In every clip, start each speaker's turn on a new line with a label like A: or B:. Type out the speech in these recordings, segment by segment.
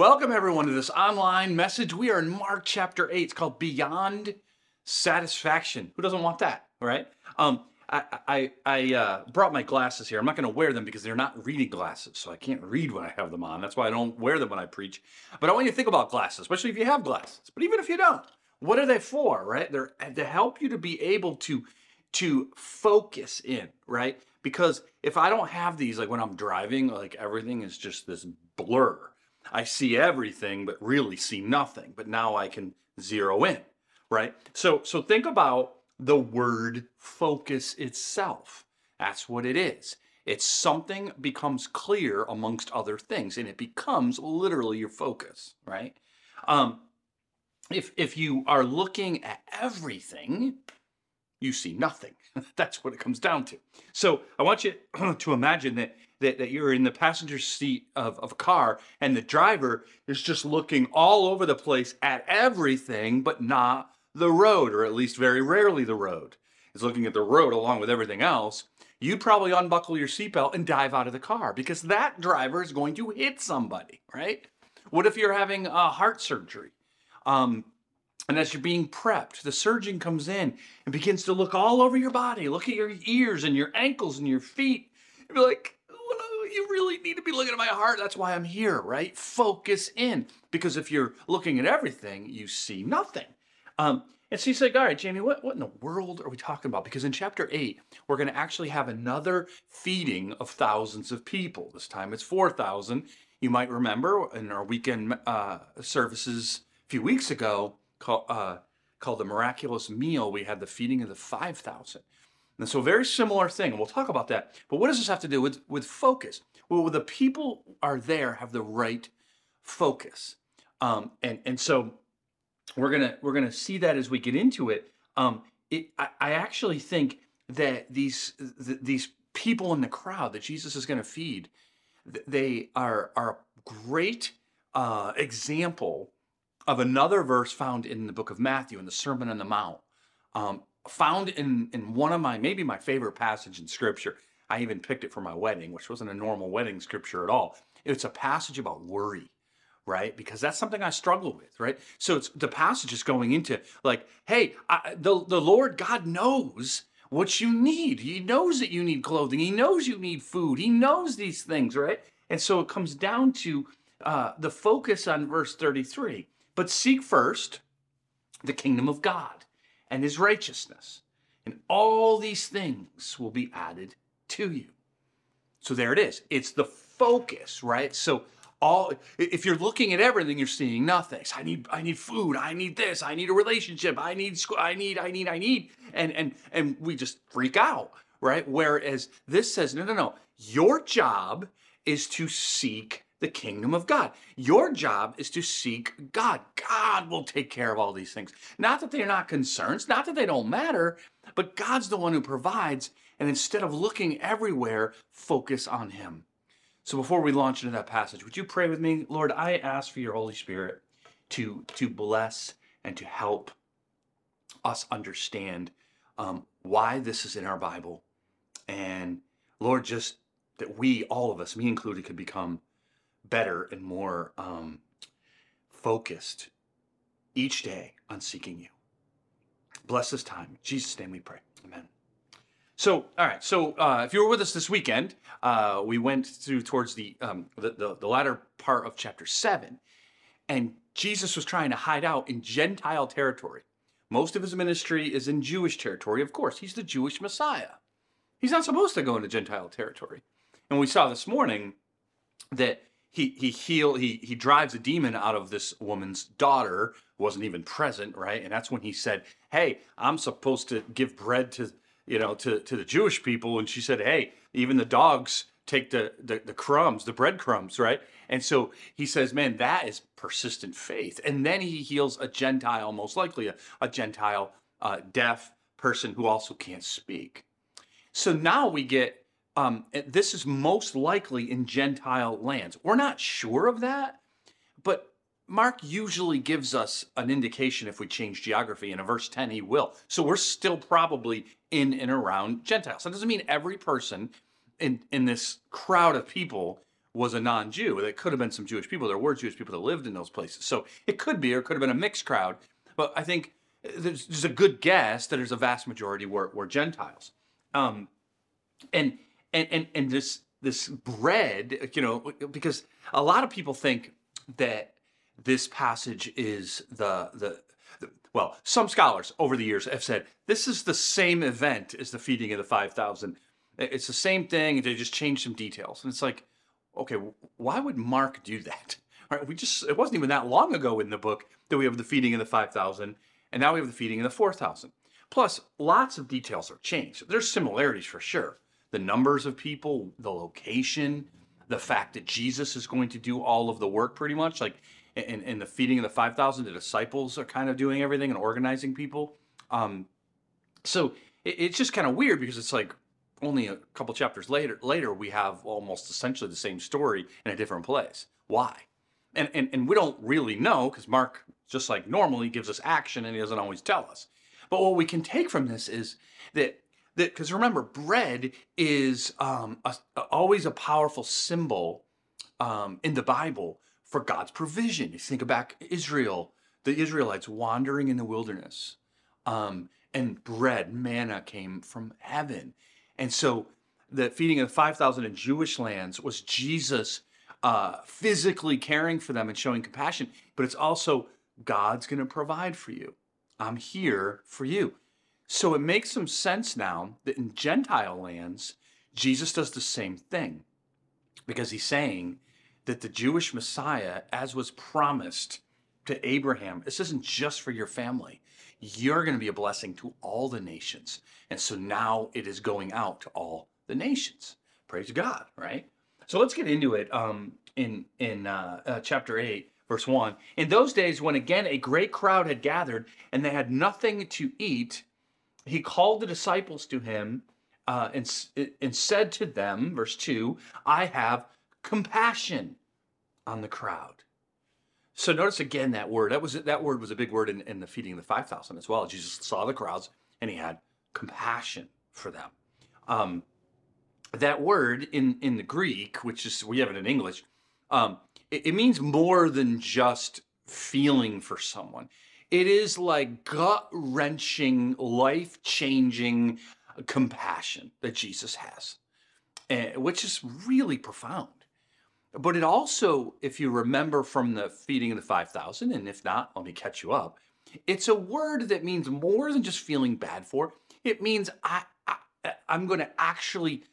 A: Welcome everyone to this online message. We are in Mark chapter 8. It's called Beyond Satisfaction. Who doesn't want that, right? I brought my glasses here. I'm not going to wear them because they're not reading glasses, so I can't read when I have them on. That's why I don't wear them when I preach. But I want you to think about glasses, especially if you have glasses. But even if you don't, what are they for, right? They're to help you to be able to focus in, right? Because if I don't have these, like when I'm driving, like everything is just this blur. I see everything, but really see nothing. But now I can zero in, right? So think about the word focus itself. That's what it is. It's something becomes clear amongst other things, and it becomes literally your focus, right? If you are looking at everything, you see nothing. That's what it comes down to. So I want you to imagine that you're in the passenger seat of a car and the driver is just looking all over the place at everything, but not the road, or at least very rarely the road. He's looking at the road along with everything else. You'd probably unbuckle your seatbelt and dive out of the car because that driver is going to hit somebody, right? What if you're having a heart surgery? And as you're being prepped, the surgeon comes in and begins to look all over your body, look at your ears and your ankles and your feet. You'd be like, well, you really need to be looking at my heart. That's why I'm here, right? Focus in. Because if you're looking at everything, you see nothing. And so you say, all right, Jamie, what in the world are we talking about? Because in chapter 8, we're going to actually have another feeding of thousands of people. This time it's 4,000. You might remember in our weekend services a few weeks ago, called the Miraculous Meal, we had the feeding of the 5,000. And so very similar thing, and we'll talk about that. But what does this have to do with focus? Well, the people are there have the right focus. And so we're gonna see that as we get into it. I actually think that these people in the crowd that Jesus is going to feed, they are a great example of another verse found in the book of Matthew in the Sermon on the Mount, found in one of maybe my favorite passage in Scripture. I even picked it for my wedding, which wasn't a normal wedding scripture at all. It's a passage about worry, right? Because that's something I struggle with, right? So the passage is going into like, hey, the Lord God knows what you need. He knows that you need clothing. He knows you need food. He knows these things, right? And so it comes down to the focus on verse 33. But seek first the kingdom of God and his righteousness, and all these things will be added to you. So there it is. It's the focus, right? So if you're looking at everything, you're seeing nothing. So I need food. I need this. I need a relationship. I need, and we just freak out, right? Whereas this says, no. Your job is to seek the kingdom of God. Your job is to seek God. God will take care of all these things. Not that they're not concerns, not that they don't matter, but God's the one who provides. And instead of looking everywhere, focus on him. So before we launch into that passage, would you pray with me? Lord, I ask for your Holy Spirit to bless and to help us understand why this is in our Bible. And Lord, just that we, all of us, me included, could become better and more focused each day on seeking you. Bless this time. In Jesus' name we pray. Amen. So, all right. So, if you were with us this weekend, we went through towards the latter part of chapter 7, and Jesus was trying to hide out in Gentile territory. Most of his ministry is in Jewish territory. Of course, he's the Jewish Messiah. He's not supposed to go into Gentile territory. And we saw this morning that he drives a demon out of this woman's daughter who wasn't even present, right? And that's when he said, hey, I'm supposed to give bread to the Jewish people. And she said, hey, even the dogs take the crumbs, the breadcrumbs, right? And so he says, man, that is persistent faith. And then he heals a Gentile, most likely a Gentile deaf person who also can't speak. So now we get, this is most likely in Gentile lands. We're not sure of that, but Mark usually gives us an indication if we change geography. In verse 10, he will. So we're still probably in and around Gentiles. That doesn't mean every person in this crowd of people was a non-Jew. There could have been some Jewish people. There were Jewish people that lived in those places. So it could be, or it could have been a mixed crowd. But I think there's a good guess that there's a vast majority were Gentiles. Um, and this bread, because a lot of people think that this passage is well, some scholars over the years have said this is the same event as the feeding of the 5,000. It's the same thing. They just changed some details. And it's like, okay, why would Mark do that? Right? It wasn't even that long ago in the book that we have the feeding of the 5,000, and now we have the feeding of the 4,000. Plus, lots of details are changed. There's similarities for sure. The numbers of people, the location, the fact that Jesus is going to do all of the work pretty much. Like in the feeding of the 5,000, the disciples are kind of doing everything and organizing people. So it's just kind of weird because it's like only a couple chapters later we have almost essentially the same story in a different place. Why? And we don't really know because Mark, just like normally, gives us action and he doesn't always tell us. But what we can take from this is that because remember, bread is always a powerful symbol in the Bible for God's provision. You think about Israel, the Israelites wandering in the wilderness, and bread, manna came from heaven. And so the feeding of the 5,000 in Jewish lands was Jesus physically caring for them and showing compassion, but it's also God's going to provide for you. I'm here for you. So it makes some sense now that in Gentile lands, Jesus does the same thing because he's saying that the Jewish Messiah, as was promised to Abraham, this isn't just for your family. You're going to be a blessing to all the nations. And so now it is going out to all the nations. Praise God, right? So let's get into it in chapter 8. Verse 1, in those days when again a great crowd had gathered and they had nothing to eat, he called the disciples to him and said to them, verse 2, I have compassion on the crowd. So notice again that word. That word was a big word in the feeding of the 5,000 as well. Jesus saw the crowds and he had compassion for them. That word in the Greek, which is, we have it in English, it means more than just feeling for someone. It is like gut-wrenching, life-changing compassion that Jesus has, which is really profound. But it also, if you remember from the feeding of the 5,000, and if not, let me catch you up, it's a word that means more than just feeling bad for. It means I'm going to actually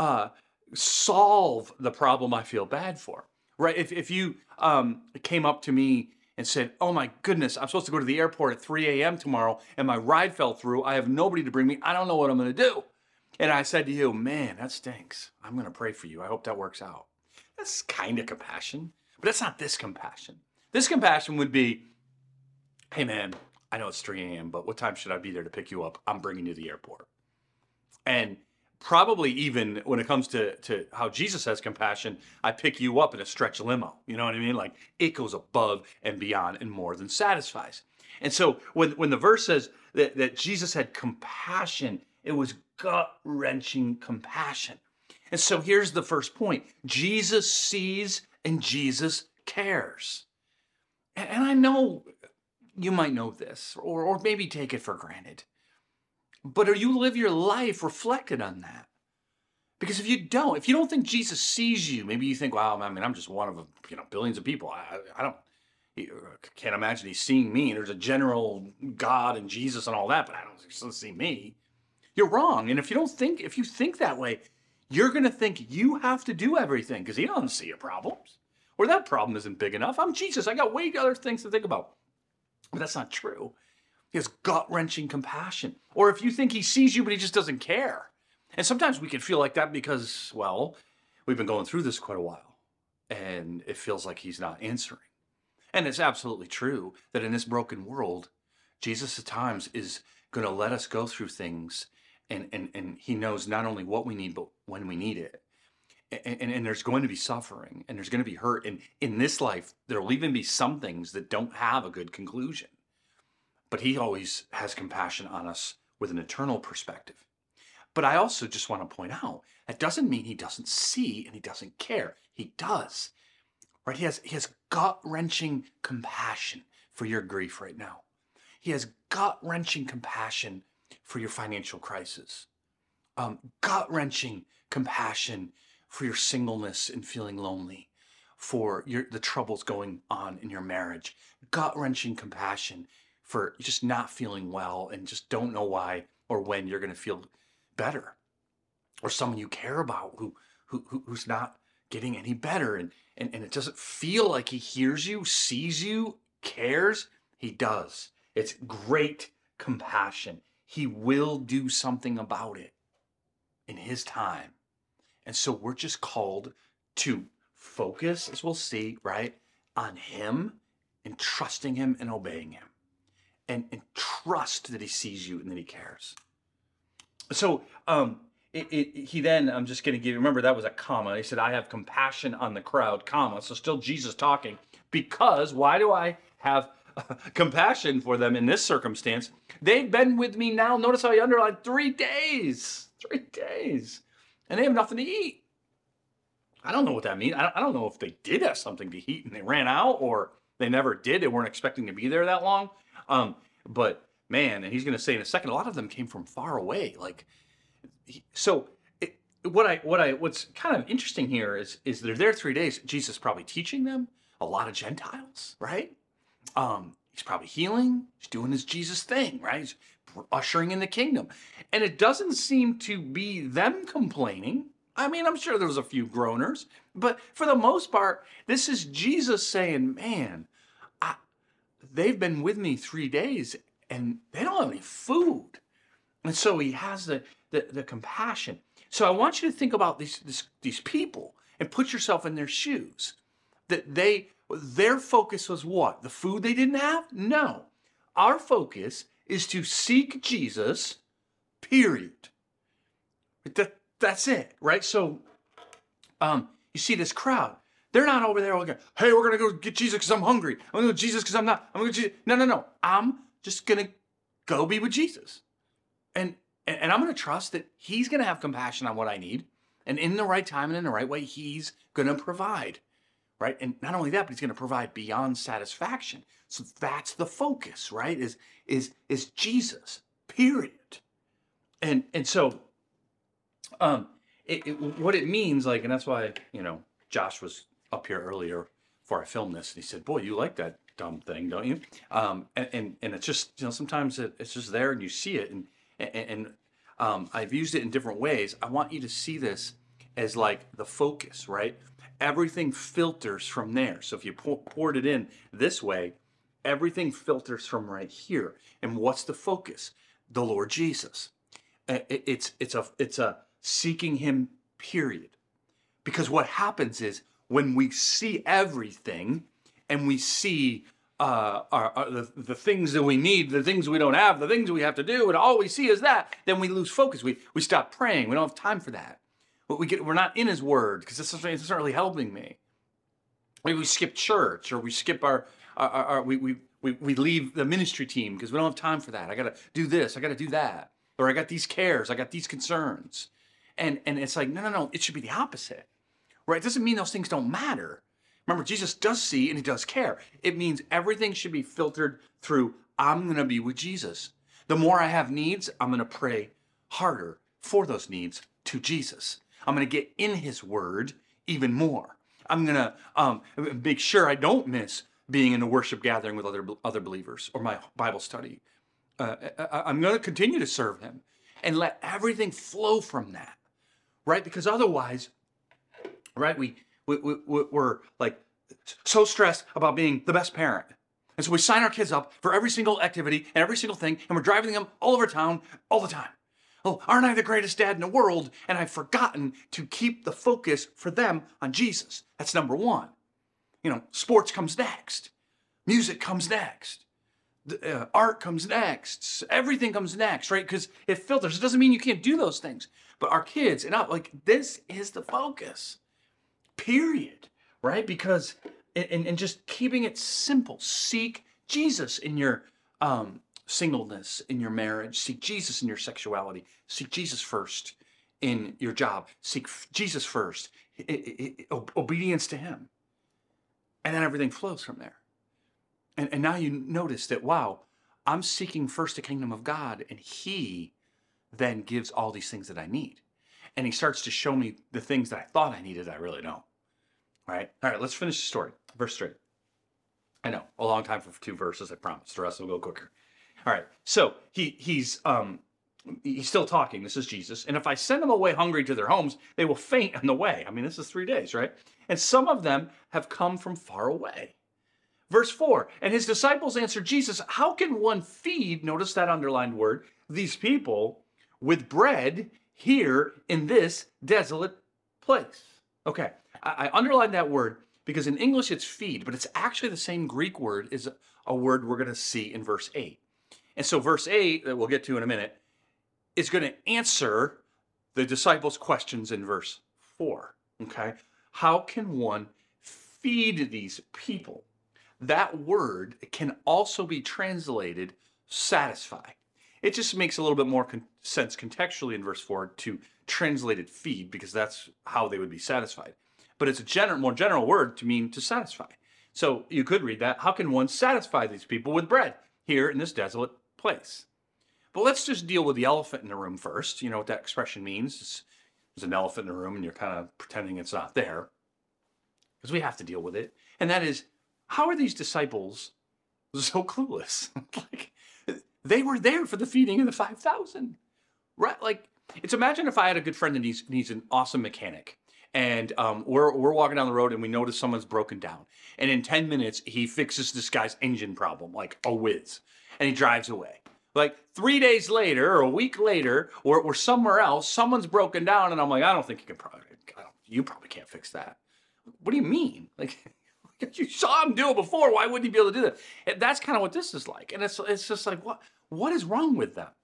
A: solve the problem I feel bad for. Right? If you came up to me and said, oh my goodness, I'm supposed to go to the airport at 3 a.m. tomorrow and my ride fell through. I have nobody to bring me. I don't know what I'm going to do. And I said to you, man, that stinks. I'm going to pray for you. I hope that works out. That's kind of compassion, but that's not this compassion. This compassion would be, hey man, I know it's 3 a.m., but what time should I be there to pick you up? I'm bringing you to the airport. And probably even when it comes to how Jesus has compassion, I pick you up in a stretch limo. You know what I mean? Like it goes above and beyond and more than satisfies. And so when the verse says that Jesus had compassion, it was gut-wrenching compassion. And so here's the first point. Jesus sees and Jesus cares. And I know you might know this or maybe take it for granted. But do you live your life reflected on that? Because if you don't think Jesus sees you, maybe you think, wow, I mean, I'm just one of billions of people. I can't imagine he's seeing me. There's a general God and Jesus and all that, but I don't think he's see me. You're wrong. And if you think that way, you're going to think you have to do everything because he doesn't see your problems. Or that problem isn't big enough. I'm Jesus. I got way other things to think about. But that's not true. He has gut-wrenching compassion. Or if you think he sees you, but he just doesn't care. And sometimes we can feel like that because, well, we've been going through this quite a while. And it feels like he's not answering. And it's absolutely true that in this broken world, Jesus at times is going to let us go through things. And he knows not only what we need, but when we need it. And there's going to be suffering. And there's going to be hurt. And in this life, there will even be some things that don't have a good conclusion. But he always has compassion on us with an eternal perspective. But I also just want to point out that doesn't mean he doesn't see and he doesn't care. He does, right? He has gut-wrenching compassion for your grief right now. He has gut-wrenching compassion for your financial crisis. Gut-wrenching compassion for your singleness and feeling lonely, for the troubles going on in your marriage. Gut-wrenching compassion for just not feeling well and just don't know why or when you're going to feel better, or someone you care about who's not getting any better, and it doesn't feel like he hears you, sees you, cares. He does. It's great compassion. He will do something about it in his time. And so we're just called to focus, as we'll see, right, on him and trusting him and obeying him, and trust that he sees you and that he cares. So he then, I'm just going to give you, remember that was a comma. He said, I have compassion on the crowd, comma. So still Jesus talking, because why do I have compassion for them in this circumstance? They've been with me now. Notice how he underlined 3 days, 3 days, and they have nothing to eat. I don't know what that means. I don't know if they did have something to eat and they ran out, or they never did. They weren't expecting to be there that long. But man, and he's going to say in a second, a lot of them came from far away. What's kind of interesting here is they're there 3 days. Jesus is probably teaching them, a lot of Gentiles, right? He's probably healing. He's doing his Jesus thing, right? He's ushering in the kingdom. And it doesn't seem to be them complaining. I mean, I'm sure there was a few groaners, but for the most part, this is Jesus saying, man, they've been with me 3 days and they don't have any food. And so he has the compassion. So I want you to think about these people and put yourself in their shoes. That their focus was what? The food they didn't have? No. Our focus is to seek Jesus, period. That's it, right? So you see this crowd. They're not over there going, hey, we're going to go get Jesus because I'm hungry. I'm going to go Jesus because I'm not. I'm going to go Jesus. No. I'm just going to go be with Jesus. And I'm going to trust that he's going to have compassion on what I need. And in the right time and in the right way, he's going to provide, right? And not only that, but he's going to provide beyond satisfaction. So that's the focus, right? Is Jesus, period. And so what it means, like, and that's why, Josh was up here earlier before I filmed this, and he said, boy, you like that dumb thing, don't you? And it's just, sometimes it's just there and you see it, and I've used it in different ways. I want you to see this as like the focus, right? Everything filters from there. So if you poured it in this way, everything filters from right here. And what's the focus? The Lord Jesus. It's a seeking him, period. Because what happens is when we see everything and we see the things that we need, the things we don't have, the things we have to do, and all we see is that, then we lose focus. We stop praying. We don't have time for that. But we're not in his word because it's not really helping me. Maybe we skip church, or we skip we leave the ministry team because we don't have time for that. I got to do this. I got to do that. Or I got these cares. I got these concerns. And it's like, no. It should be the opposite, right? It doesn't mean those things don't matter. Remember, Jesus does see and he does care. It means everything should be filtered through, I'm going to be with Jesus. The more I have needs, I'm going to pray harder for those needs to Jesus. I'm going to get in his word even more. I'm going to make sure I don't miss being in a worship gathering with other believers or my Bible study. I'm going to continue to serve him and let everything flow from that, right? Because otherwise, right, we're like so stressed about being the best parent. And so we sign our kids up for every single activity and every single thing, and we're driving them all over town all the time. Oh, aren't I the greatest dad in the world? And I've forgotten to keep the focus for them on Jesus. That's number one. Sports comes next. Music comes next. Art comes next. Everything comes next, right? Because it filters. It doesn't mean you can't do those things. But our kids, this is the focus. Period. Right? Because, and just keeping it simple. Seek Jesus in your singleness in your marriage. Seek Jesus in your sexuality. Seek Jesus first in your job. Seek Jesus first. Obedience to him. And then everything flows from there. And now you notice that, wow, I'm seeking first the kingdom of God, and he then gives all these things that I need. And he starts to show me the things that I thought I needed that I really don't. All right, let's finish the story. Verse 3. I know, a long time for 2 verses, I promise. The rest will go quicker. All right, so he's still talking. This is Jesus. And if I send them away hungry to their homes, they will faint on the way. I mean, this is 3 days, right? And some of them have come from far away. Verse 4, and his disciples answered Jesus, how can one feed, notice that underlined word, these people with bread here in this desolate place? Okay, I underlined that word because in English it's feed, but it's actually the same Greek word as a word we're going to see in verse 8. And so verse 8, that we'll get to in a minute, is going to answer the disciples' questions in verse 4. Okay, how can one feed these people? That word can also be translated satisfy. It just makes a little bit more sense contextually in verse 4 to translate it feed, because that's how they would be satisfied. But it's a more general word to mean to satisfy. So you could read that, how can one satisfy these people with bread here in this desolate place? But let's just deal with the elephant in the room first. You know what that expression means. There's an elephant in the room and you're kind of pretending it's not there, because we have to deal with it. And that is, how are these disciples so clueless? Like, they were there for the feeding of the 5,000, right? Like, it's, imagine if I had a good friend and he's an awesome mechanic, and we're walking down the road and we notice someone's broken down, and in 10 minutes he fixes this guy's engine problem like a whiz, and he drives away. Like 3 days later or a week later, or we're somewhere else, someone's broken down, and I'm like, I don't think you can you probably can't fix that. What do you mean? Like, you saw him do it before. Why wouldn't he be able to do that? And that's kind of what this is like. And it's just like, what is wrong with them?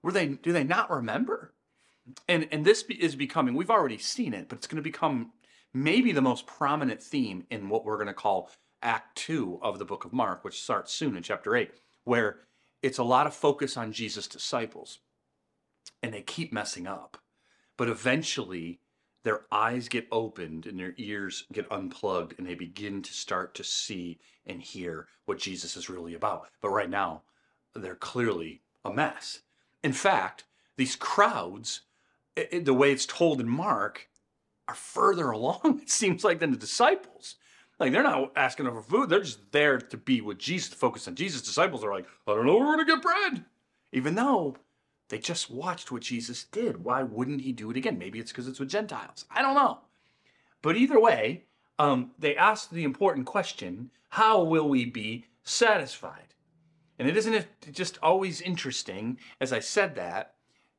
A: Do they not remember? And this is becoming, we've already seen it, but it's going to become maybe the most prominent theme in what we're going to call Act 2 of the book of Mark, which starts soon in chapter 8, where it's a lot of focus on Jesus' disciples. And they keep messing up. But eventually, their eyes get opened and their ears get unplugged, and they begin to start to see and hear what Jesus is really about. But right now, they're clearly a mess. In fact, these crowds, the way it's told in Mark, are further along, it seems like, than the disciples. Like, they're not asking for food. They're just there to be with Jesus, to focus on Jesus. Disciples are like, I don't know where we're going to get bread. Even though they just watched what Jesus did. Why wouldn't he do it again? Maybe it's because it's with Gentiles. I don't know. But either way, they asked the important question, how will we be satisfied? And isn't it just always interesting, as I said that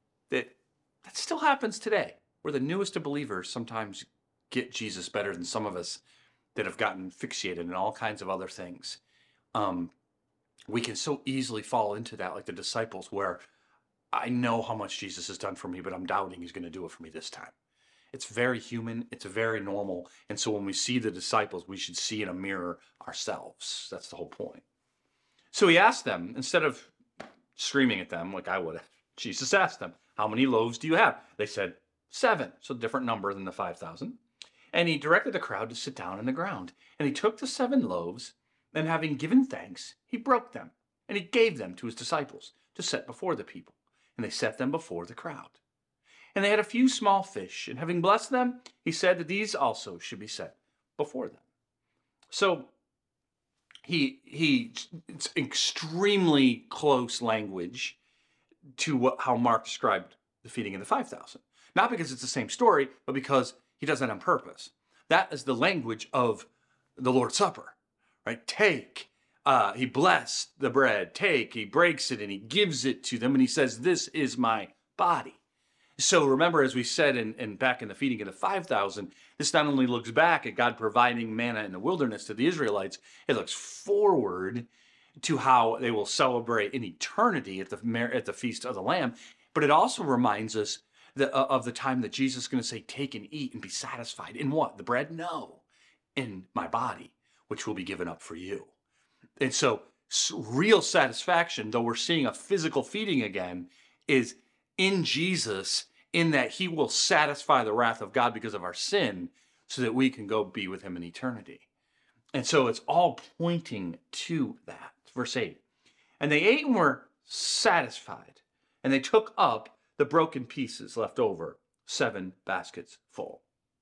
A: still happens today, where the newest of believers sometimes get Jesus better than some of us that have gotten fixated in all kinds of other things. We can so easily fall into that, like the disciples, where I know how much Jesus has done for me, but I'm doubting he's going to do it for me this time. It's very human. It's very normal. And so when we see the disciples, we should see in a mirror ourselves. That's the whole point. So he asked them, instead of screaming at them like I would have, Jesus asked them, how many loaves do you have? They said, 7. So a different number than the 5,000. And he directed the crowd to sit down on the ground. And he took the 7 loaves, and having given thanks, he broke them. And he gave them to his disciples to set before the people. And they set them before the crowd. And they had a few small fish, and having blessed them, he said that these also should be set before them. So it's extremely close language to how Mark described the feeding of the 5,000. Not because it's the same story, but because he does that on purpose. That is the language of the Lord's Supper, right? Take. He blessed the bread. Take. He breaks it and he gives it to them, and he says, "This is my body." So remember, as we said in back in the feeding of the 5,000, this not only looks back at God providing manna in the wilderness to the Israelites, it looks forward to how they will celebrate in eternity at the Feast of the Lamb. But it also reminds us of the time that Jesus is going to say, "Take and eat and be satisfied." In what? The bread? No. In my body, which will be given up for you. And so real satisfaction, though we're seeing a physical feeding again, is in Jesus, in that he will satisfy the wrath of God because of our sin so that we can go be with him in eternity. And so it's all pointing to that. Verse 8. And they ate and were satisfied, and they took up the broken pieces left over, 7 baskets full.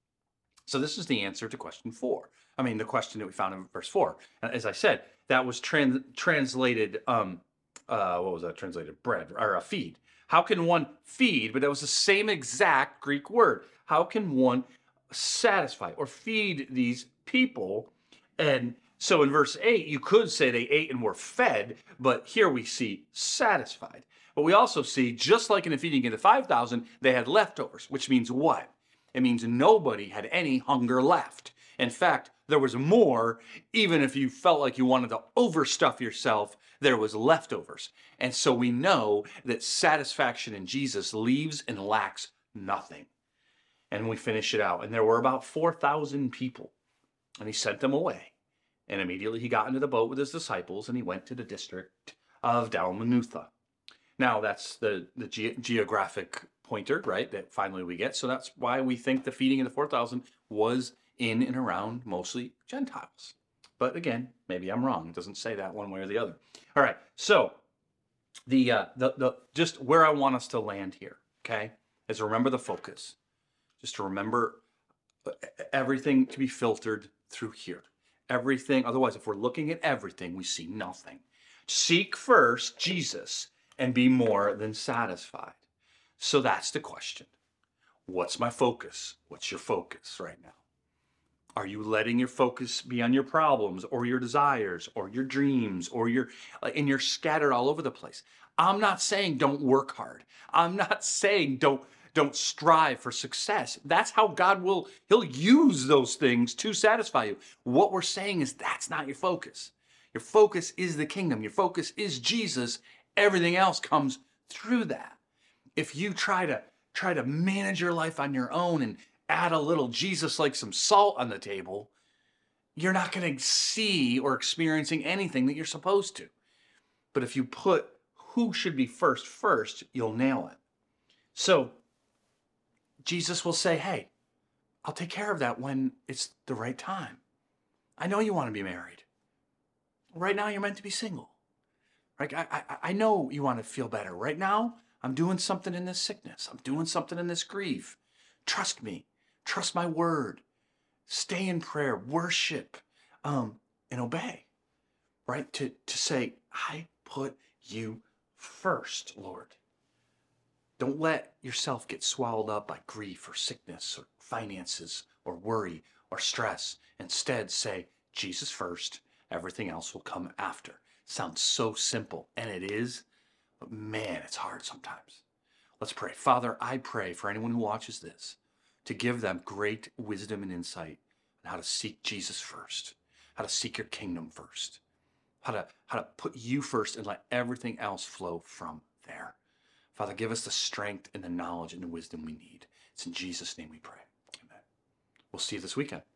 A: So this is the answer to question 4. I mean, the question that we found in verse 4. And as I said, that was translated, what was that translated? Bread, or a feed. How can one feed? But that was the same exact Greek word. How can one satisfy or feed these people? And so in verse 8, you could say they ate and were fed, but here we see satisfied. But we also see, just like in the feeding of the 5,000, they had leftovers, which means what? It means nobody had any hunger left. In fact, there was more. Even if you felt like you wanted to overstuff yourself, there was leftovers. And so we know that satisfaction in Jesus leaves and lacks nothing. And we finish it out. And there were about 4,000 people. And he sent them away. And immediately he got into the boat with his disciples, and he went to the district of Dalmanutha. Now, that's the geographic pointer, right, that finally we get. So that's why we think the feeding of the 4,000 was in and around mostly Gentiles. But again, maybe I'm wrong. It doesn't say that one way or the other. All right, so the just where I want us to land here, okay, is remember the focus. Just to remember everything to be filtered through here. Everything, otherwise, if we're looking at everything, we see nothing. Seek first Jesus and be more than satisfied. So that's the question. What's my focus? What's your focus right now? Are you letting your focus be on your problems or your desires or your dreams or and you're scattered all over the place? I'm not saying don't work hard. I'm not saying don't strive for success. That's how God he'll use those things to satisfy you. What we're saying is that's not your focus. Your focus is the kingdom. Your focus is Jesus. Everything else comes through that. If you try to manage your life on your own and add a little Jesus like some salt on the table, you're not going to see or experiencing anything that you're supposed to. But if you put who should be first, you'll nail it. So Jesus will say, hey, I'll take care of that when it's the right time. I know you want to be married. Right now, you're meant to be single. Right? I know you want to feel better. Right now, I'm doing something in this sickness. I'm doing something in this grief. Trust me. Trust my word. Stay in prayer. Worship. And obey. Right? To say, I put you first, Lord. Don't let yourself get swallowed up by grief or sickness or finances or worry or stress. Instead, say, Jesus first. Everything else will come after. Sounds so simple, and it is, but man, it's hard sometimes. Let's pray. Father, I pray for anyone who watches this to give them great wisdom and insight on how to seek Jesus first, how to seek your kingdom first, how to put you first and let everything else flow from there. Father, give us the strength and the knowledge and the wisdom we need. It's in Jesus' name we pray. Amen. We'll see you this weekend.